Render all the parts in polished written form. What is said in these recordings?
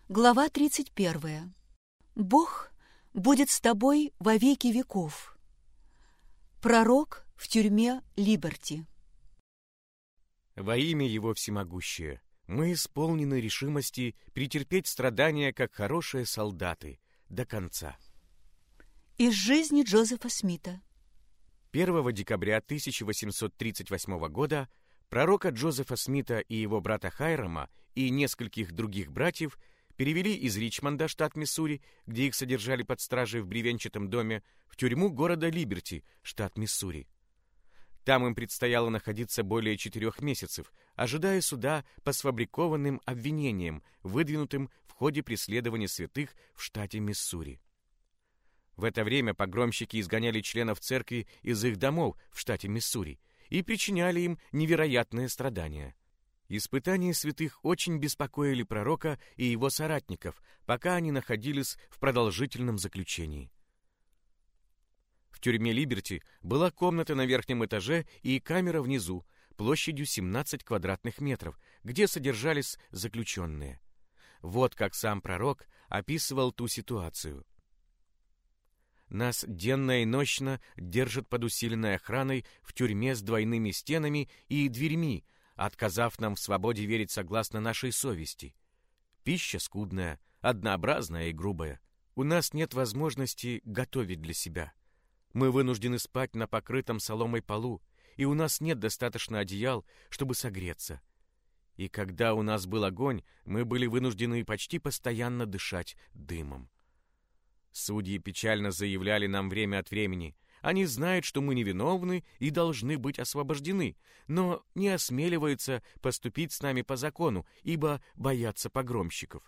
Глава 31. Бог будет с тобой во веки веков. Пророк в тюрьме Либерти. Во имя Его всемогущее, мы исполнены решимости претерпеть страдания, как хорошие солдаты, до конца. Из жизни Джозефа Смита. 1 декабря 1838 года пророка Джозефа Смита и его брата Хайрама и нескольких других братьев перевели из Ричмонда, штат Миссури, где их содержали под стражей в бревенчатом доме, в тюрьму города Либерти, штат Миссури. Там им предстояло находиться более 4 месяцев, ожидая суда по сфабрикованным обвинениям, выдвинутым в ходе преследования святых в штате Миссури. В это время погромщики изгоняли членов церкви из их домов в штате Миссури и причиняли им невероятные страдания. Испытания святых очень беспокоили пророка и его соратников, пока они находились в продолжительном заключении. В тюрьме Либерти была комната на верхнем этаже и камера внизу, площадью 17 квадратных метров, где содержались заключенные. Вот как сам пророк описывал ту ситуацию. «Нас денно и нощно держат под усиленной охраной в тюрьме с двойными стенами и дверьми, отказав нам в свободе верить согласно нашей совести. Пища скудная, однообразная и грубая. У нас нет возможности готовить для себя. Мы вынуждены спать на покрытом соломой полу, и у нас нет достаточно одеял, чтобы согреться. И когда у нас был огонь, мы были вынуждены почти постоянно дышать дымом. Судьи печально заявляли нам время от времени: они знают, что мы невиновны и должны быть освобождены, но не осмеливаются поступить с нами по закону, ибо боятся погромщиков.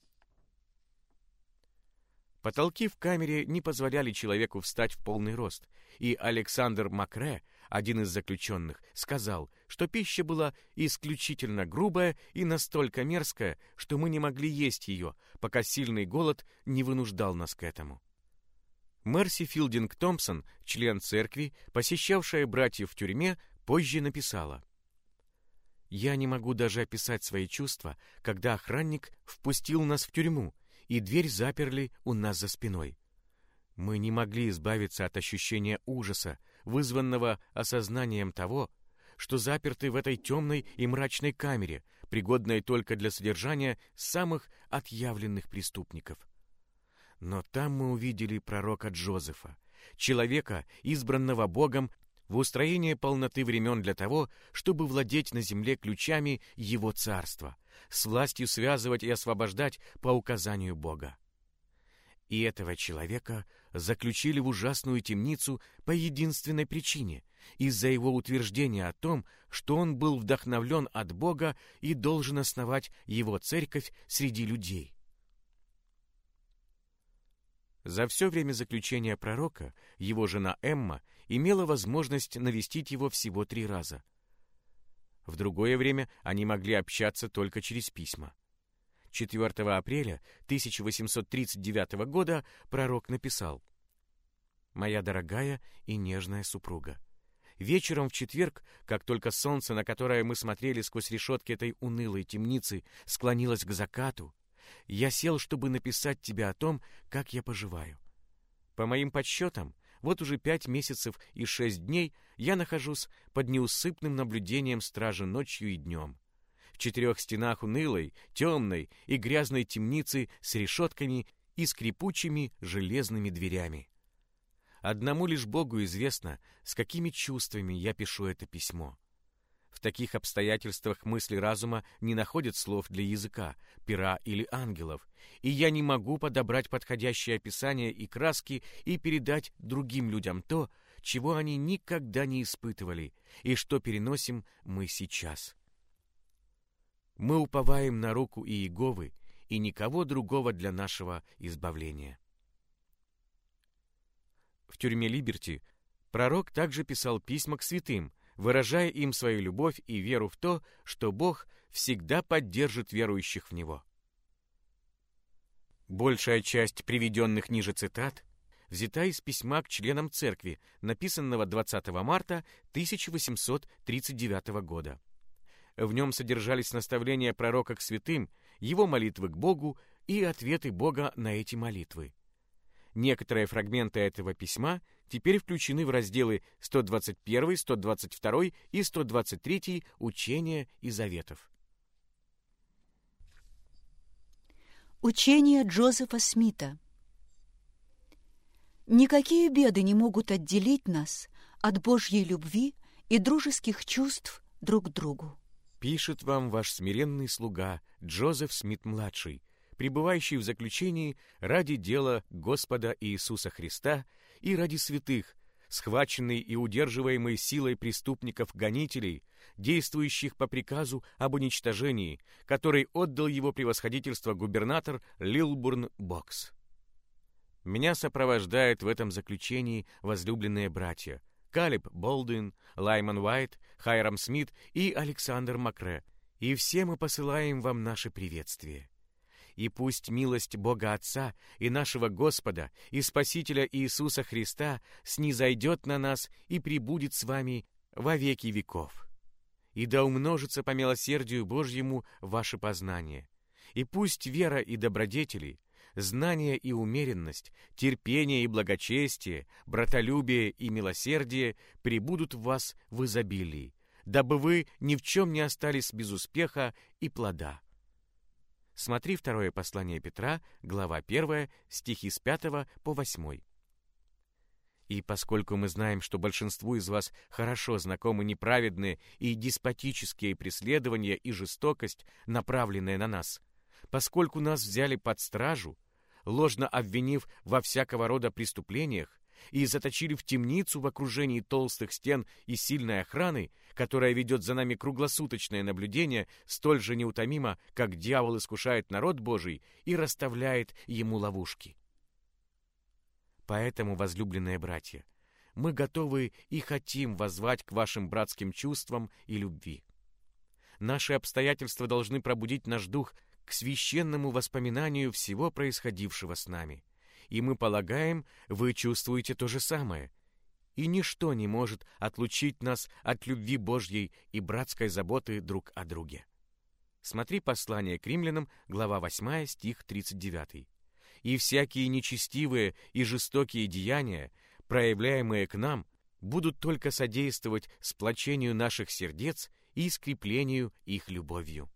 Потолки в камере не позволяли человеку встать в полный рост, и Александр Макре, один из заключенных, сказал, что пища была исключительно грубая и настолько мерзкая, что мы не могли есть ее, пока сильный голод не вынуждал нас к этому. Мерси Филдинг Томпсон, член церкви, посещавшая братьев в тюрьме, позже написала: «Я не могу даже описать свои чувства, когда охранник впустил нас в тюрьму, и дверь заперли у нас за спиной. Мы не могли избавиться от ощущения ужаса, вызванного осознанием того, что заперты в этой темной и мрачной камере, пригодной только для содержания самых отъявленных преступников. Но там мы увидели пророка Джозефа, человека, избранного Богом в устроение полноты времен для того, чтобы владеть на земле ключами Его царства, с властью связывать и освобождать по указанию Бога. И этого человека заключили в ужасную темницу по единственной причине — из-за его утверждения о том, что он был вдохновлен от Бога и должен основать Его церковь среди людей». За все время заключения пророка его жена Эмма имела возможность навестить его всего 3 раза. В другое время они могли общаться только через письма. 4 апреля 1839 года пророк написал: «Моя дорогая и нежная супруга, вечером в четверг, как только солнце, на которое мы смотрели сквозь решетки этой унылой темницы, склонилось к закату, я сел, чтобы написать тебе о том, как я поживаю. По моим подсчетам, вот уже 5 месяцев и 6 дней я нахожусь под неусыпным наблюдением стражи ночью и днем. В 4 стенах унылой, темной и грязной темницы с решетками и скрипучими железными дверями. Одному лишь Богу известно, с какими чувствами я пишу это письмо. В таких обстоятельствах мысли разума не находят слов для языка, пера или ангелов, и я не могу подобрать подходящее описание и краски и передать другим людям то, чего они никогда не испытывали, и что переносим мы сейчас. Мы уповаем на руку Иеговы и никого другого для нашего избавления». В тюрьме Либерти пророк также писал письма к святым, выражая им свою любовь и веру в то, что Бог всегда поддержит верующих в Него. Большая часть приведенных ниже цитат взята из письма к членам церкви, написанного 20 марта 1839 года. В нем содержались наставления пророка к святым, его молитвы к Богу и ответы Бога на эти молитвы. Некоторые фрагменты этого письма теперь включены в разделы 121, 122 и 123 «Учения и заветов». Учение Джозефа Смита. Никакие беды не могут отделить нас от Божьей любви и дружеских чувств друг к другу. Пишет вам ваш смиренный слуга Джозеф Смит-младший, пребывающий в заключении ради дела Господа Иисуса Христа и ради святых, схваченный и удерживаемый силой преступников-гонителей, действующих по приказу об уничтожении, который отдал его превосходительство губернатор Лилбурн Бокс. Меня сопровождают в этом заключении возлюбленные братья Калеб Болдуин, Лайман Уайт, Хайрам Смит и Александр Макре, и все мы посылаем вам наше приветствие. И пусть милость Бога Отца и нашего Господа и Спасителя Иисуса Христа снизойдет на нас и пребудет с вами во веки веков. И да умножится по милосердию Божьему ваше познание. И пусть вера и добродетели, знание и умеренность, терпение и благочестие, братолюбие и милосердие пребудут в вас в изобилии, дабы вы ни в чем не остались без успеха и плода. Смотри второе послание Петра, глава 1, стихи с 5 по 8. И поскольку мы знаем, что большинству из вас хорошо знакомы неправедные и деспотические преследования и жестокость, направленные на нас, поскольку нас взяли под стражу, ложно обвинив во всякого рода преступлениях, и заточили в темницу в окружении толстых стен и сильной охраны, которая ведет за нами круглосуточное наблюдение, столь же неутомимо, как дьявол искушает народ Божий и расставляет ему ловушки. Поэтому, возлюбленные братья, мы готовы и хотим воззвать к вашим братским чувствам и любви. Наши обстоятельства должны пробудить наш дух к священному воспоминанию всего происходившего с нами. И мы полагаем, вы чувствуете то же самое. И ничто не может отлучить нас от любви Божьей и братской заботы друг о друге. Смотри послание к римлянам, глава 8, стих 39. «И всякие нечестивые и жестокие деяния, проявляемые к нам, будут только содействовать сплочению наших сердец и скреплению их любовью».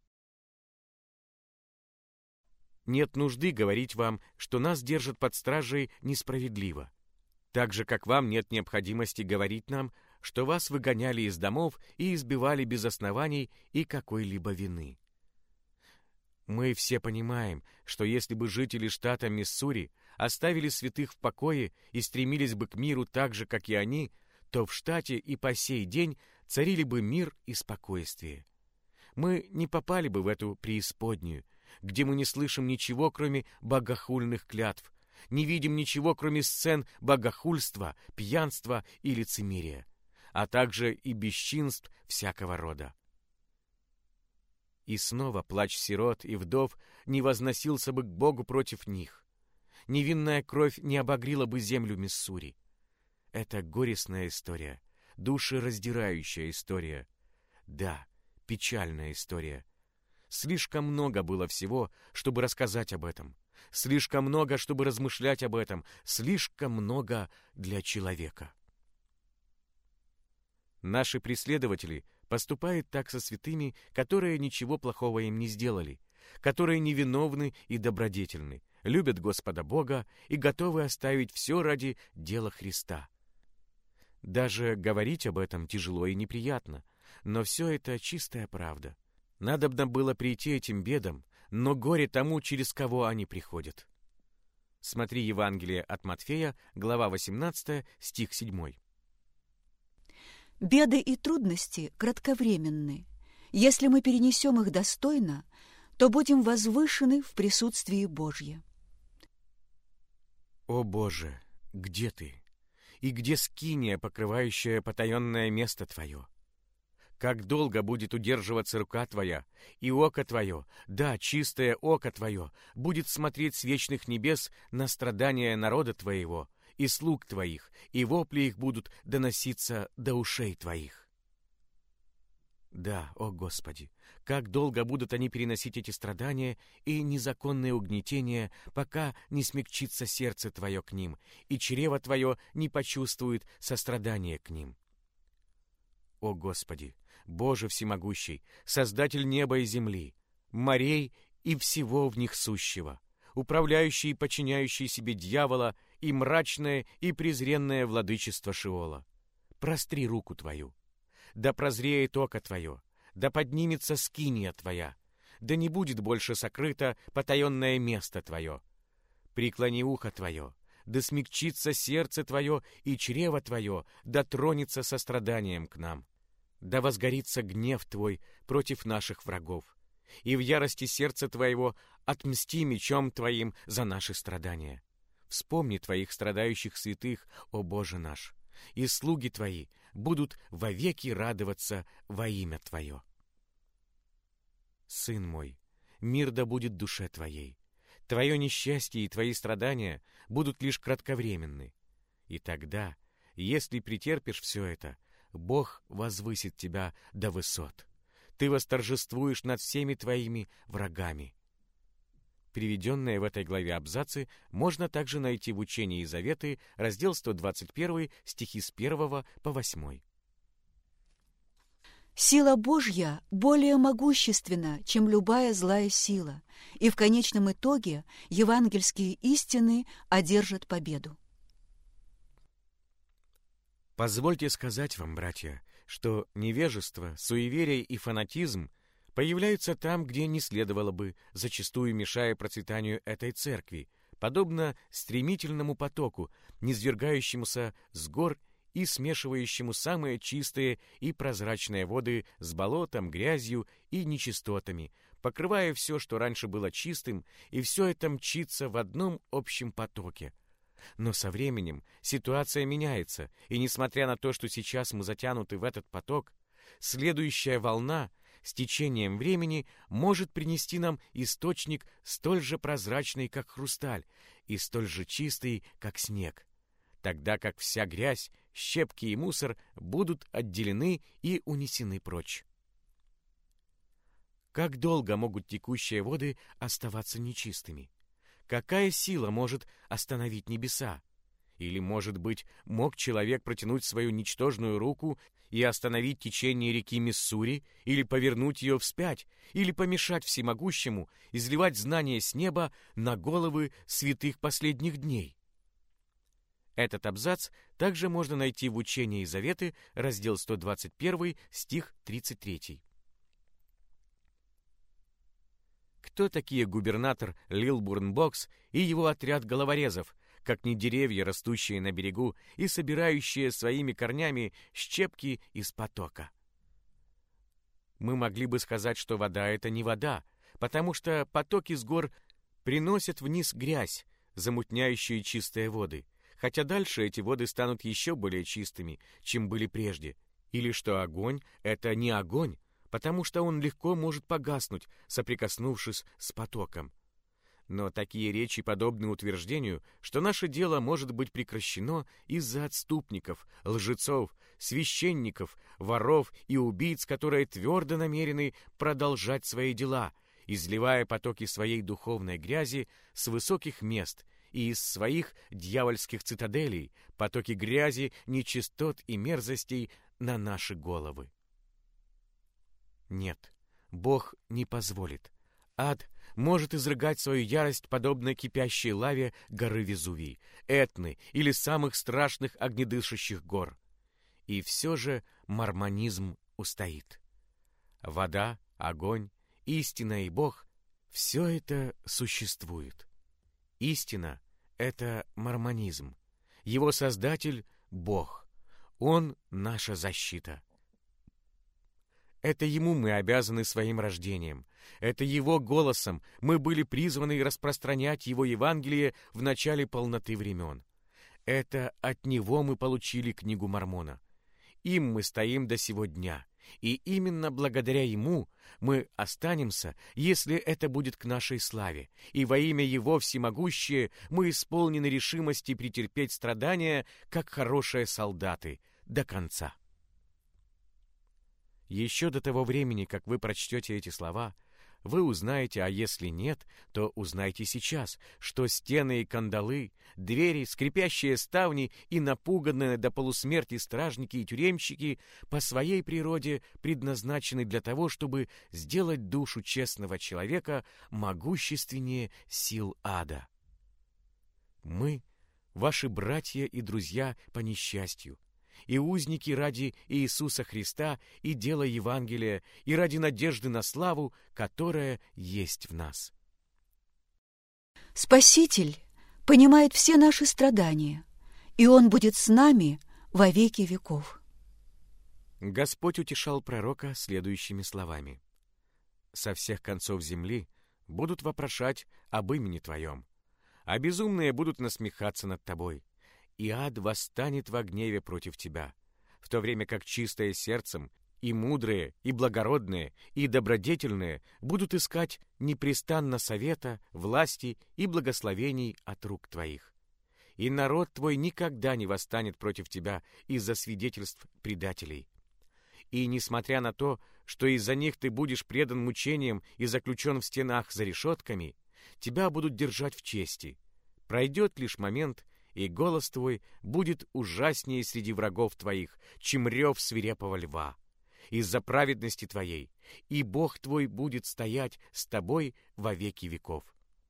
Нет нужды говорить вам, что нас держат под стражей несправедливо. Так же, как вам нет необходимости говорить нам, что вас выгоняли из домов и избивали без оснований и какой-либо вины. Мы все понимаем, что если бы жители штата Миссури оставили святых в покое и стремились бы к миру так же, как и они, то в штате и по сей день царили бы мир и спокойствие. Мы не попали бы в эту преисподнюю, где мы не слышим ничего, кроме богохульных клятв, не видим ничего, кроме сцен богохульства, пьянства и лицемерия, а также и бесчинств всякого рода. И снова плач сирот и вдов не возносился бы к Богу против них. Невинная кровь не обогрела бы землю Миссури. Это горестная история, душераздирающая история. Да, печальная история. Слишком много было всего, чтобы рассказать об этом. Слишком много, чтобы размышлять об этом. Слишком много для человека. Наши преследователи поступают так со святыми, которые ничего плохого им не сделали, которые невиновны и добродетельны, любят Господа Бога и готовы оставить все ради дела Христа. Даже говорить об этом тяжело и неприятно, но все это чистая правда. Надобно было прийти этим бедам, но горе тому, через кого они приходят. Смотри Евангелие от Матфея, глава 18, стих 7. Беды и трудности кратковременны. Если мы перенесем их достойно, то будем возвышены в присутствии Божьем. О Боже, где Ты? И где скиния, покрывающая потаенное место Твое? Как долго будет удерживаться рука Твоя, и око Твое, да, чистое око Твое, будет смотреть с вечных небес на страдания народа Твоего и слуг Твоих, и вопли их будут доноситься до ушей Твоих. Да, о Господи, как долго будут они переносить эти страдания и незаконные угнетения, пока не смягчится сердце Твое к ним, и чрево Твое не почувствует сострадание к ним. О Господи, Боже всемогущий, Создатель неба и земли, морей и всего в них сущего, управляющий и подчиняющий себе дьявола и мрачное и презренное владычество Шиола, простри руку Твою. Да прозреет око Твое, да поднимется скиния Твоя, да не будет больше сокрыто потаенное место Твое. Преклони ухо Твое, да смягчится сердце Твое, и чрево Твое да тронется состраданием к нам. Да возгорится гнев Твой против наших врагов, и в ярости сердца Твоего отмсти мечом Твоим за наши страдания. Вспомни Твоих страдающих святых, о Боже наш, и слуги Твои будут вовеки радоваться во имя Твое. Сын мой, мир да будет душе Твоей. Твое несчастье и Твои страдания будут лишь кратковременны. И тогда, если претерпишь все это, Бог возвысит тебя до высот. Ты восторжествуешь над всеми твоими врагами. Приведенные в этой главе абзацы можно также найти в Учении и Заветы, раздел 121, стихи с 1 по 8. Сила Божья более могущественна, чем любая злая сила, и в конечном итоге евангельские истины одержат победу. Позвольте сказать вам, братья, что невежество, суеверие и фанатизм появляются там, где не следовало бы, зачастую мешая процветанию этой церкви, подобно стремительному потоку, низвергающемуся с гор и смешивающему самые чистые и прозрачные воды с болотом, грязью и нечистотами, покрывая все, что раньше было чистым, и все это мчится в одном общем потоке. Но со временем ситуация меняется, и несмотря на то, что сейчас мы затянуты в этот поток, следующая волна с течением времени может принести нам источник столь же прозрачный, как хрусталь, и столь же чистый, как снег, тогда как вся грязь, щепки и мусор будут отделены и унесены прочь. Как долго могут текущие воды оставаться нечистыми? Какая сила может остановить небеса? Или, может быть, мог человек протянуть свою ничтожную руку и остановить течение реки Миссури, или повернуть ее вспять, или помешать всемогущему изливать знания с неба на головы святых последних дней? Этот абзац также можно найти в Учении и Заветы, раздел 121, стих 33. Кто такие губернатор Лилбурн Бокс и его отряд головорезов, как не деревья, растущие на берегу и собирающие своими корнями щепки из потока? Мы могли бы сказать, что вода — это не вода, потому что потоки с гор приносят вниз грязь, замутняющую чистые воды, хотя дальше эти воды станут еще более чистыми, чем были прежде, или что огонь — это не огонь, потому что он легко может погаснуть, соприкоснувшись с потоком. Но такие речи подобны утверждению, что наше дело может быть прекращено из-за отступников, лжецов, священников, воров и убийц, которые твердо намерены продолжать свои дела, изливая потоки своей духовной грязи с высоких мест и из своих дьявольских цитаделей, потоки грязи, нечистот и мерзостей на наши головы. Нет, Бог не позволит. Ад может изрыгать свою ярость, подобно кипящей лаве горы Везувий, Этны или самых страшных огнедышащих гор. И все же мормонизм устоит. Вода, огонь, истина и Бог — все это существует. Истина — это мормонизм. Его создатель — Бог. Он — наша защита. Это Ему мы обязаны своим рождением. Это Его голосом мы были призваны распространять Его Евангелие в начале полноты времен. Это от Него мы получили книгу Мормона. Им мы стоим до сего дня. И именно благодаря Ему мы останемся, если это будет к нашей славе. И во имя Его всемогущее мы исполнены решимости претерпеть страдания, как хорошие солдаты, до конца. Еще до того времени, как вы прочтете эти слова, вы узнаете, а если нет, то узнайте сейчас, что стены и кандалы, двери, скрипящие ставни и напуганные до полусмерти стражники и тюремщики по своей природе предназначены для того, чтобы сделать душу честного человека могущественнее сил ада. Мы, ваши братья и друзья по несчастью, и узники ради Иисуса Христа и дела Евангелия, и ради надежды на славу, которая есть в нас. Спаситель понимает все наши страдания, и Он будет с нами во веки веков. Господь утешал пророка следующими словами. «Со всех концов земли будут вопрошать об имени Твоем, а безумные будут насмехаться над Тобой. И ад восстанет во гневе против тебя, в то время как чистые сердцем, и мудрые, и благородные, и добродетельные будут искать непрестанно совета, власти и благословений от рук твоих. И народ твой никогда не восстанет против тебя из-за свидетельств предателей. И несмотря на то, что из-за них ты будешь предан мучениям и заключен в стенах за решетками, тебя будут держать в чести. Пройдет лишь момент, и голос твой будет ужаснее среди врагов твоих, чем рев свирепого льва. Из-за праведности твоей, и Бог твой будет стоять с тобой во веки веков.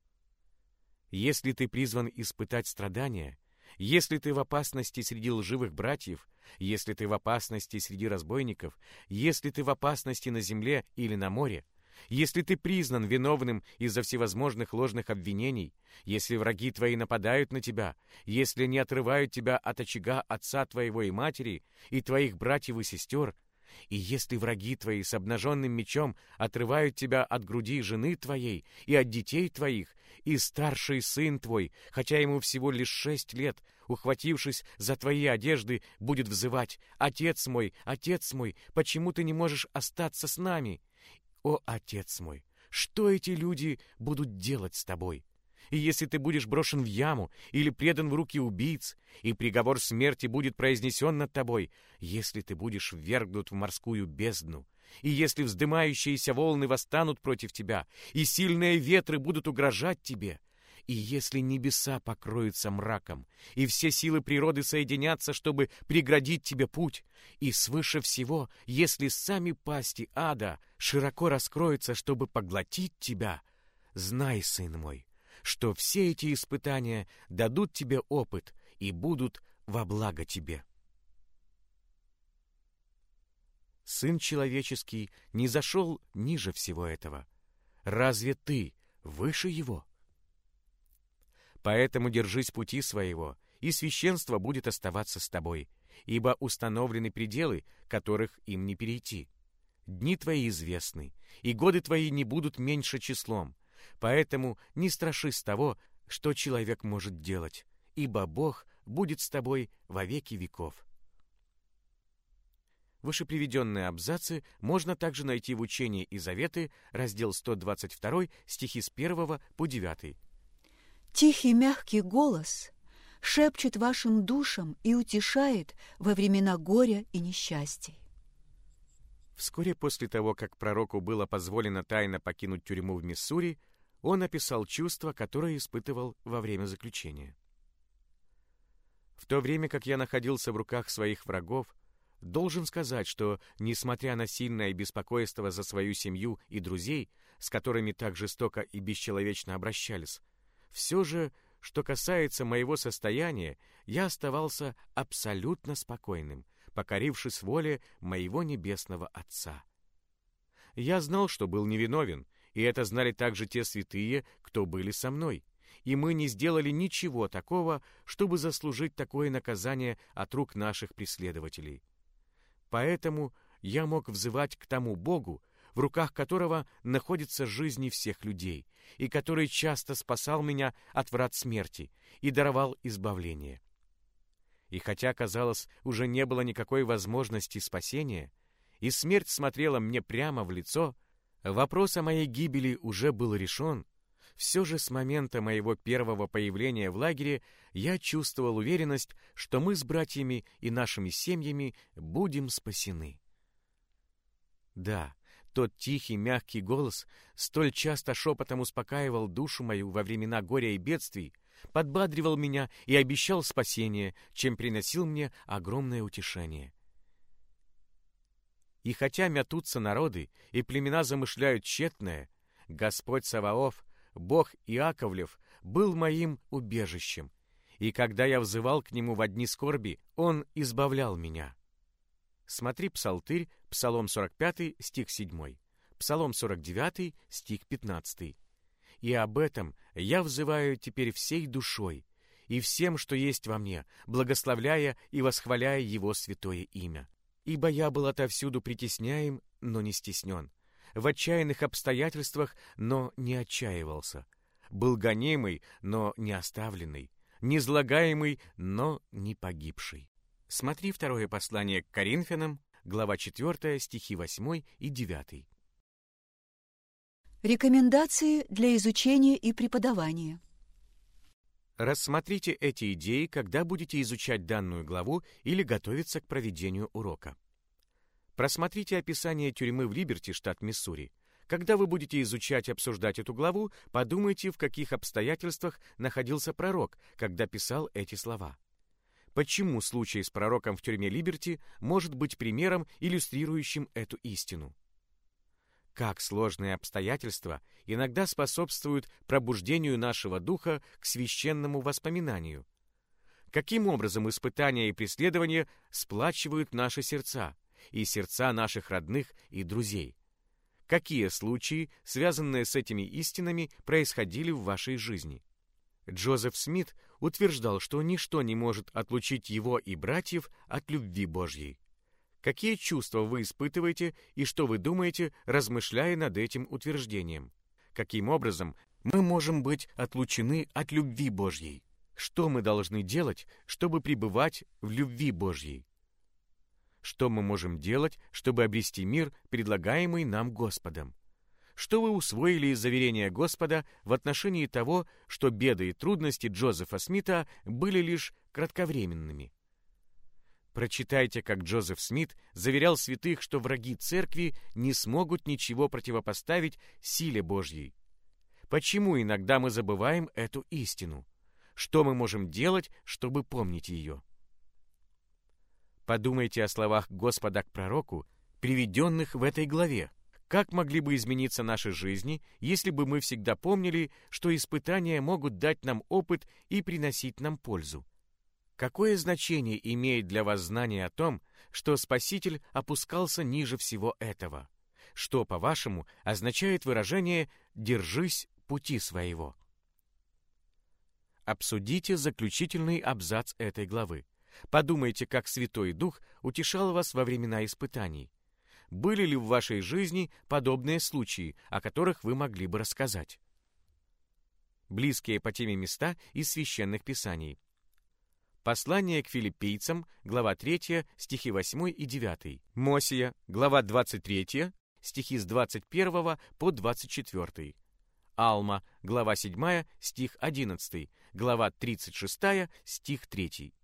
Если ты призван испытать страдания, если ты в опасности среди лживых братьев, если ты в опасности среди разбойников, если ты в опасности на земле или на море, если ты признан виновным из-за всевозможных ложных обвинений, если враги твои нападают на тебя, если не отрывают тебя от очага отца твоего и матери, и твоих братьев и сестер, и если враги твои с обнаженным мечом отрывают тебя от груди жены твоей и от детей твоих, и старший сын твой, хотя ему всего лишь 6 лет, ухватившись за твои одежды, будет взывать: «Отец мой, почему ты не можешь остаться с нами?» О, Отец мой, что эти люди будут делать с тобой? И если ты будешь брошен в яму или предан в руки убийц, и приговор смерти будет произнесен над тобой, если ты будешь ввергнут в морскую бездну, и если вздымающиеся волны восстанут против тебя, и сильные ветры будут угрожать тебе, и если небеса покроются мраком, и все силы природы соединятся, чтобы преградить тебе путь, и свыше всего, если сами пасти ада широко раскроются, чтобы поглотить тебя, знай, сын мой, что все эти испытания дадут тебе опыт и будут во благо тебе. Сын человеческий не зашел ниже всего этого. Разве ты выше его? Поэтому держись пути своего, и священство будет оставаться с тобой, ибо установлены пределы, которых им не перейти. Дни твои известны, и годы твои не будут меньше числом, поэтому не страшись того, что человек может делать, ибо Бог будет с тобой во веки веков. Вышеприведенные абзацы можно также найти в Учении и Заветы, раздел 122, стихи с 1 по 9. Тихий мягкий голос шепчет вашим душам и утешает во времена горя и несчастий. Вскоре после того, как пророку было позволено тайно покинуть тюрьму в Миссури, он описал чувства, которые испытывал во время заключения. В то время как я находился в руках своих врагов, должен сказать, что, несмотря на сильное беспокойство за свою семью и друзей, с которыми так жестоко и бесчеловечно обращались, все же, что касается моего состояния, я оставался абсолютно спокойным, покорившись воле моего небесного Отца. Я знал, что был невиновен, и это знали также те святые, кто были со мной, и мы не сделали ничего такого, чтобы заслужить такое наказание от рук наших преследователей. Поэтому я мог взывать к тому Богу, в руках которого находятся жизни всех людей, и который часто спасал меня от врат смерти и даровал избавление. И хотя, казалось, уже не было никакой возможности спасения, и смерть смотрела мне прямо в лицо, вопрос о моей гибели уже был решен, все же с момента моего первого появления в лагере я чувствовал уверенность, что мы с братьями и нашими семьями будем спасены. Да, тот тихий, мягкий голос столь часто шепотом успокаивал душу мою во времена горя и бедствий, подбадривал меня и обещал спасение, чем приносил мне огромное утешение. И хотя мятутся народы, и племена замышляют тщетное, Господь Саваоф, Бог Иаковлев, был моим убежищем, и когда я взывал к Нему во дни скорби, Он избавлял меня. Смотри Псалтырь, Псалом 45, стих 7, Псалом 49, стих 15. И об этом я взываю теперь всей душой и всем, что есть во мне, благословляя и восхваляя Его святое имя. Ибо я был отовсюду притесняем, но не стеснен, в отчаянных обстоятельствах, но не отчаивался, был гонимый, но не оставленный, низлагаемый, но не погибший. Смотри второе послание к Коринфянам, глава 4, стихи 8 и 9. Рекомендации для изучения и преподавания. Рассмотрите эти идеи, когда будете изучать данную главу или готовиться к проведению урока. Просмотрите описание тюрьмы в Либерти, штат Миссури. Когда вы будете изучать и обсуждать эту главу, подумайте, в каких обстоятельствах находился пророк, когда писал эти слова. Почему случай с пророком в тюрьме Либерти может быть примером, иллюстрирующим эту истину? Как сложные обстоятельства иногда способствуют пробуждению нашего духа к священному воспоминанию? Каким образом испытания и преследования сплачивают наши сердца и сердца наших родных и друзей? Какие случаи, связанные с этими истинами, происходили в вашей жизни? Джозеф Смит утверждал, что ничто не может отлучить его и братьев от любви Божьей. Какие чувства вы испытываете и что вы думаете, размышляя над этим утверждением? Каким образом мы можем быть отлучены от любви Божьей? Что мы должны делать, чтобы пребывать в любви Божьей? Что мы можем делать, чтобы обрести мир, предлагаемый нам Господом? Что вы усвоили из заверения Господа в отношении того, что беды и трудности Джозефа Смита были лишь кратковременными? Прочитайте, как Джозеф Смит заверял святых, что враги церкви не смогут ничего противопоставить силе Божьей. Почему иногда мы забываем эту истину? Что мы можем делать, чтобы помнить ее? Подумайте о словах Господа к пророку, приведенных в этой главе. Как могли бы измениться наши жизни, если бы мы всегда помнили, что испытания могут дать нам опыт и приносить нам пользу? Какое значение имеет для вас знание о том, что Спаситель опускался ниже всего этого? Что, по-вашему, означает выражение «держись пути своего»? Обсудите заключительный абзац этой главы. Подумайте, как Святой Дух утешал вас во времена испытаний. Были ли в вашей жизни подобные случаи, о которых вы могли бы рассказать? Близкие по теме места из Священных Писаний. Послание к филиппийцам, глава 3, стихи 8 и 9. Мосия, глава 23, стихи с 21 по 24. Алма, глава 7, стих 11. Глава 36, стих 3.